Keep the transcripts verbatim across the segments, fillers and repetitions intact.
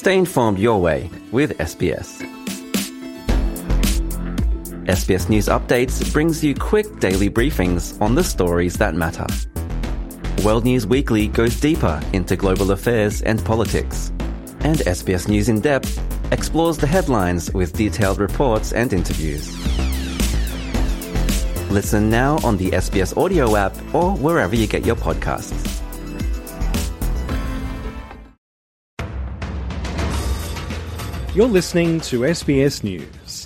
Stay informed your way with S B S. S B S News Updates brings you quick daily briefings on the stories that matter. World News Weekly goes deeper into global affairs and politics. And S B S News in Depth explores the headlines with detailed reports and interviews. Listen now on the S B S audio app or wherever you get your podcasts. You're listening to S B S News.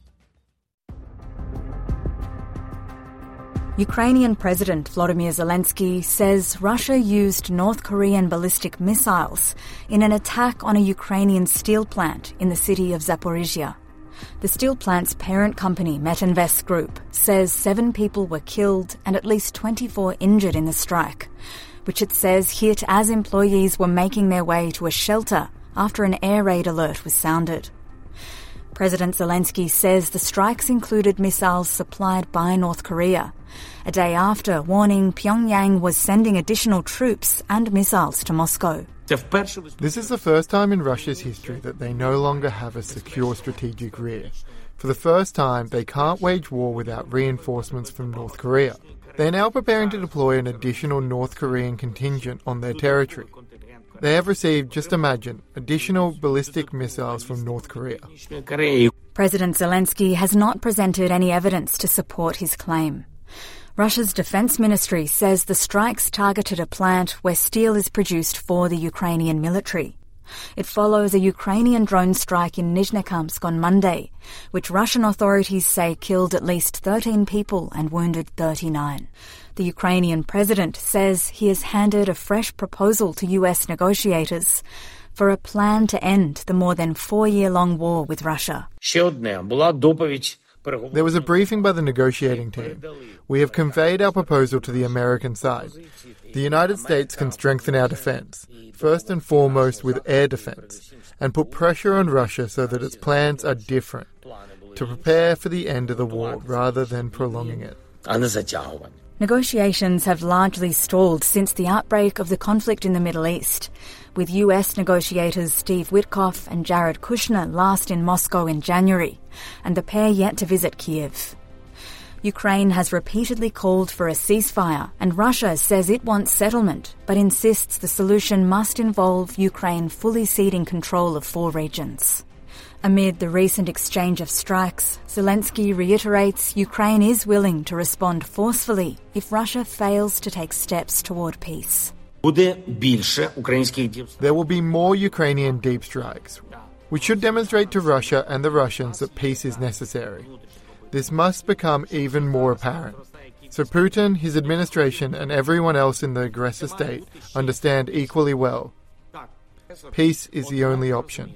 Ukrainian President Volodymyr Zelensky says Russia used North Korean ballistic missiles in an attack on a Ukrainian steel plant in the city of Zaporizhia. The steel plant's parent company, Metinvest Group, says seven people were killed and at least twenty-four injured in the strike, which it says hit as employees were making their way to a shelter after an air raid alert was sounded. President Zelensky says the strikes included missiles supplied by North Korea, a day after warning Pyongyang was sending additional troops and missiles to Moscow. This is the first time in Russia's history that they no longer have a secure strategic rear. For the first time, they can't wage war without reinforcements from North Korea. They're now preparing to deploy an additional North Korean contingent on their territory. They have received, just imagine, additional ballistic missiles from North Korea. President Zelensky has not presented any evidence to support his claim. Russia's defense ministry says the strikes targeted a plant where steel is produced for the Ukrainian military. It follows a Ukrainian drone strike in Nizhnekamsk on Monday, which Russian authorities say killed at least thirteen people and wounded thirty-nine. The Ukrainian president says he has handed a fresh proposal to U S negotiators for a plan to end the more than four-year-long war with Russia. There was a briefing by the negotiating team. We have conveyed our proposal to the American side. The United States can strengthen our defense, first and foremost with air defense, and put pressure on Russia so that its plans are different, to prepare for the end of the war rather than prolonging it. Negotiations have largely stalled since the outbreak of the conflict in the Middle East, with U S negotiators Steve Witkoff and Jared Kushner last in Moscow in January, and the pair yet to visit Kiev. Ukraine has repeatedly called for a ceasefire, and Russia says it wants settlement, but insists the solution must involve Ukraine fully ceding control of four regions. Amid the recent exchange of strikes, Zelensky reiterates Ukraine is willing to respond forcefully if Russia fails to take steps toward peace. There will be more Ukrainian deep strikes, which should demonstrate to Russia and the Russians that peace is necessary. This must become even more apparent. So Putin, his administration, and everyone else in the aggressor state understand equally well. Peace is the only option.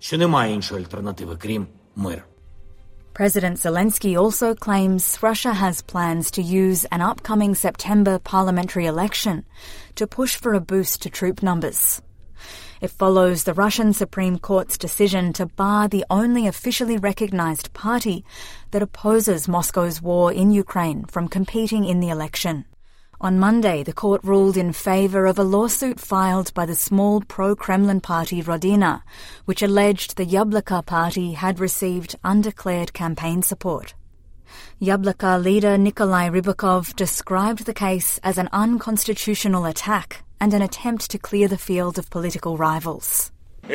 President Zelensky also claims Russia has plans to use an upcoming September parliamentary election to push for a boost to troop numbers. It follows the Russian Supreme Court's decision to bar the only officially recognized party that opposes Moscow's war in Ukraine from competing in the election. On Monday, the court ruled in favor of a lawsuit filed by the small pro-Kremlin party Rodina, which alleged the Yabloko party had received undeclared campaign support. Yabloko leader Nikolai Rybakov described the case as an unconstitutional attack and an attempt to clear the field of political rivals.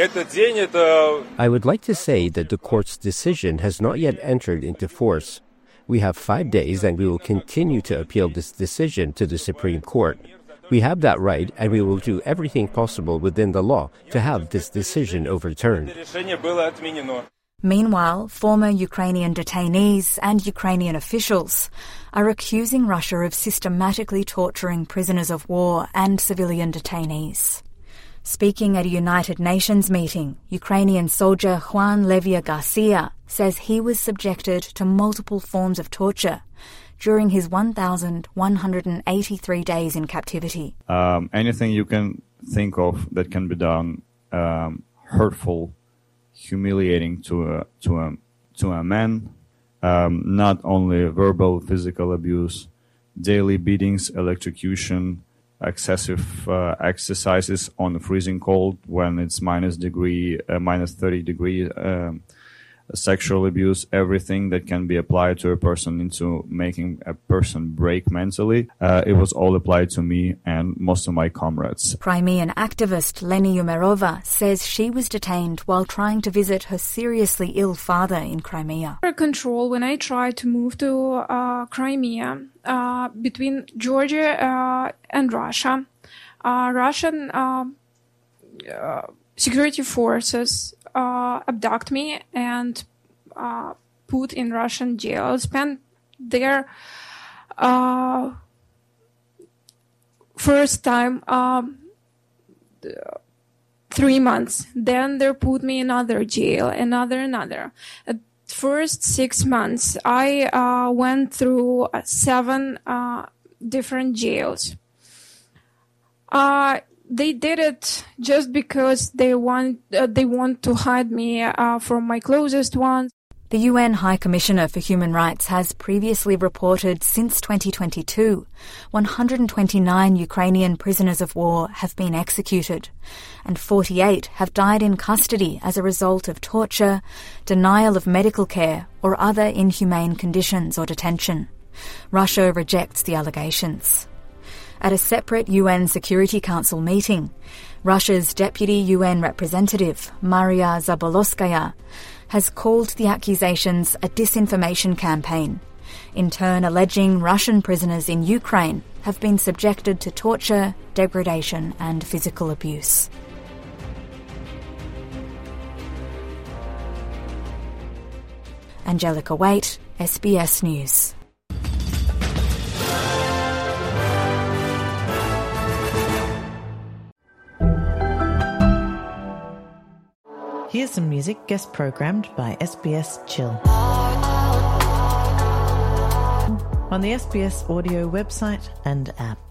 I would like to say that the court's decision has not yet entered into force. We have five days and we will continue to appeal this decision to the Supreme Court. We have that right and we will do everything possible within the law to have this decision overturned. Meanwhile, former Ukrainian detainees and Ukrainian officials are accusing Russia of systematically torturing prisoners of war and civilian detainees. Speaking at a United Nations meeting, Ukrainian soldier Juan Levia Garcia says he was subjected to multiple forms of torture during his one thousand one hundred eighty-three days in captivity. Um, anything you can think of that can be done, um, hurtful, humiliating to a, to a, to a man, um, not only verbal, physical abuse, daily beatings, electrocution, excessive uh, exercises on the freezing cold when it's minus degree, uh, minus thirty degree, um, sexual abuse, everything that can be applied to a person into making a person break mentally. Uh, it was all applied to me and most of my comrades. Crimean activist Leni Umerova says she was detained while trying to visit her seriously ill father in Crimea. Control when I tried to move to uh, Crimea uh, between Georgia uh, and Russia. Uh, Russian uh, uh, security forces Uh, abduct me and uh, put in Russian jail. Spent there uh, first time um, three months. Then they put me in another jail, another, another. At first six months, I uh, went through seven uh, different jails. Uh, They did it just because they want uh, they want to hide me uh, from my closest ones. The U N High Commissioner for Human Rights has previously reported since twenty twenty-two, one hundred twenty-nine Ukrainian prisoners of war have been executed, and forty-eight have died in custody as a result of torture, denial of medical care, or other inhumane conditions or detention. Russia rejects the allegations. At a separate U N Security Council meeting, Russia's deputy U N representative, Maria Zabolotskaya, has called the accusations a disinformation campaign, in turn alleging Russian prisoners in Ukraine have been subjected to torture, degradation and physical abuse. Angelica Waite, S B S News. Here's some music guest programmed by S B S Chill. On the S B S audio website and app.